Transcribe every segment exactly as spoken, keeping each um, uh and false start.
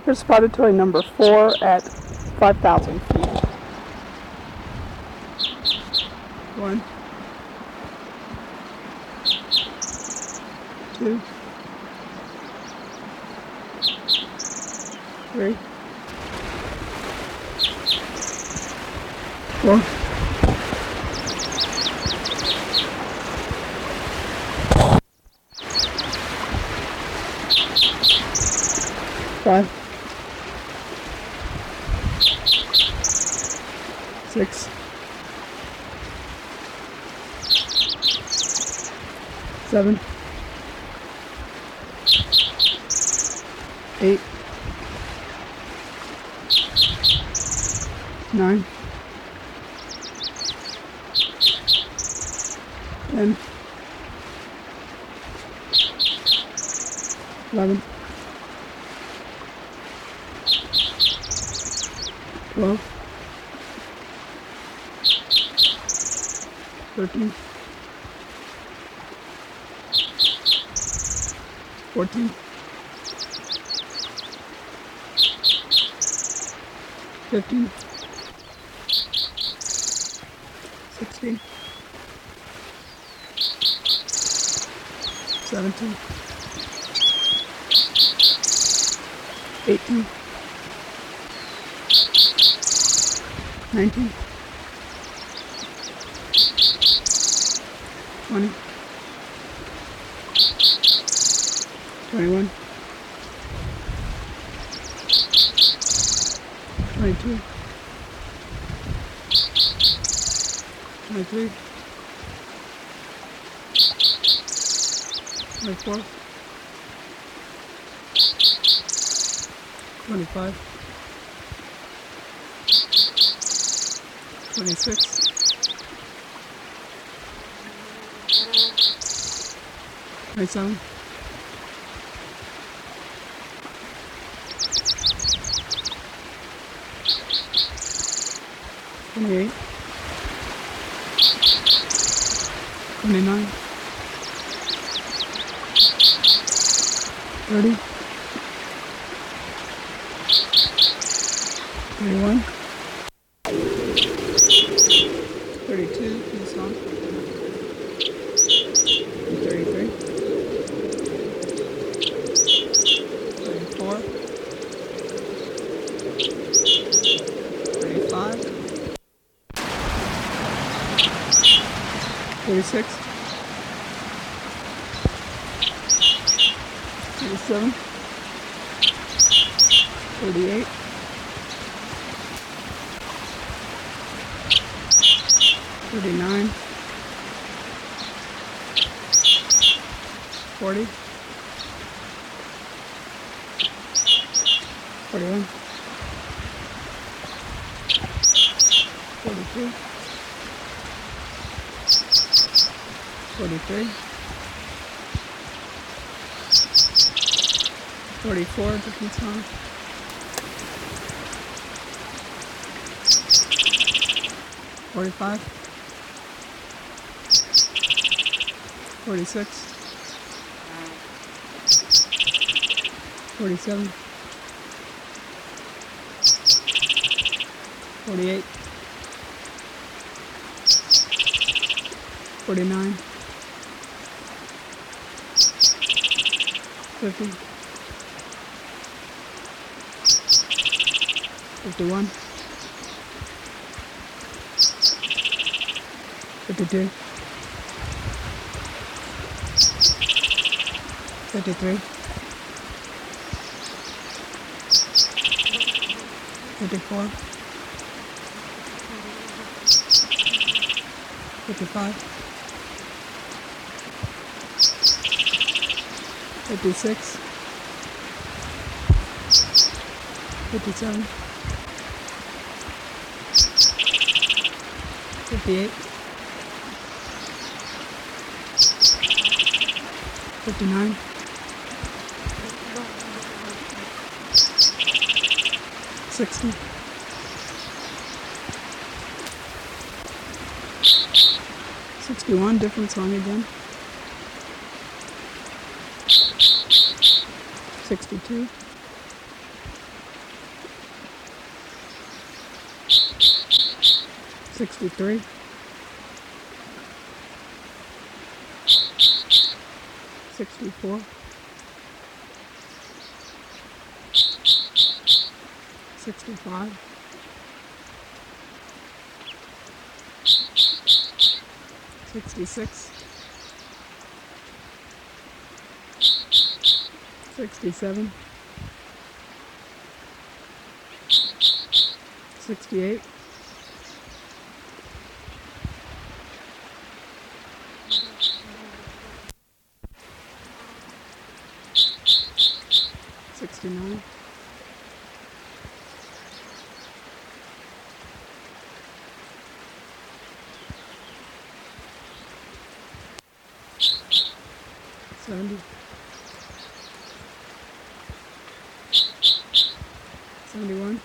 Here's spotted toy number four at five thousand feet. One, two, three, four, five, six, seven, eight, nine, ten, eleven, twelve, thirteen, fourteen, fifteen, sixteen, seventeen, eighteen, nineteen, twenty, twenty-one, twenty-two, twenty-three, twenty-four, twenty-five, twenty-six, twenty-seven, twenty-eight, twenty-nine, thirty, thirty-one, thirty-two, this one, thirty-three, thirty-four, thirty-five, thirty-six, thirty-seven, thirty-eight, thirty-nine, forty, forty-one, forty-two, forty-three, forty-four, different song, forty-five, forty-six, forty-seven, forty-eight, forty-nine, fifty, fifty-one, fifty-two, fifty-three, fifty-four, fifty-five, fifty-six, fifty-seven, fifty-eight, fifty-nine, sixty, sixty-one, different song again, sixty-two, sixty-three, sixty-four, sixty-five, sixty-six, sixty-seven, sixty-eight, sixty-nine, seventy, seventy-one,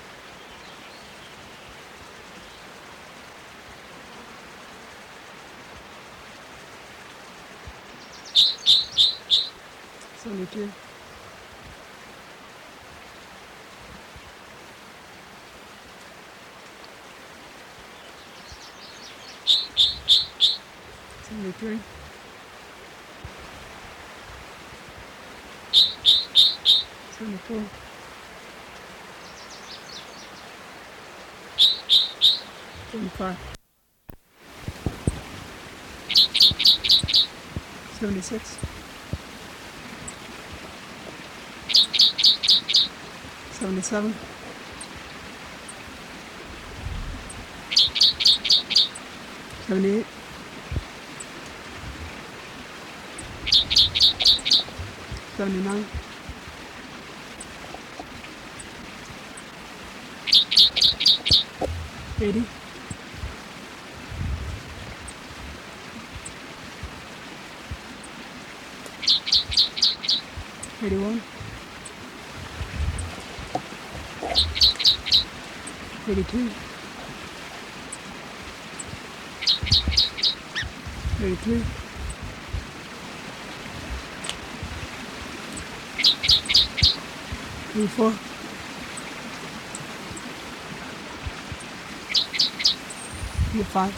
seventy-two, seventy-three, seventy-four, seventy-five, seventy-six, seventy-seven, seventy-eight, seventy-nine, eighty, eighty-one, eighty-two, eighty-three, eighty-four, eighty-five,